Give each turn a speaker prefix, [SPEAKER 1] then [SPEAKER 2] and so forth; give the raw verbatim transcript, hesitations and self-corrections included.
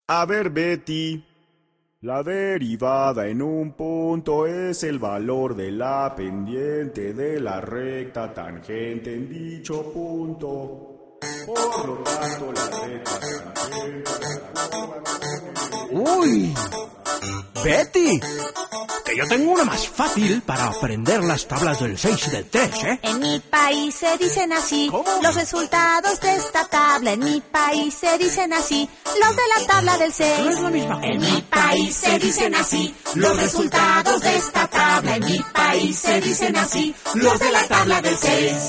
[SPEAKER 1] A ver, Betty. La derivada en un punto es el valor de la pendiente de la recta tangente en dicho punto. Por lo tanto, la recta tangente...
[SPEAKER 2] ¡Uy! ¡Betty! Que yo tengo una más fácil para aprender las tablas del seis y del tres, ¿eh?
[SPEAKER 3] En mi país se dicen así.
[SPEAKER 2] ¿Cómo?
[SPEAKER 3] Los resultados de esta tabla. En mi país se dicen así. Los de la tabla del seis.
[SPEAKER 2] No es la misma cosa.
[SPEAKER 3] En mi país se dicen así. Los resultados de esta tabla. En mi país se dicen así. Los de la tabla del seis.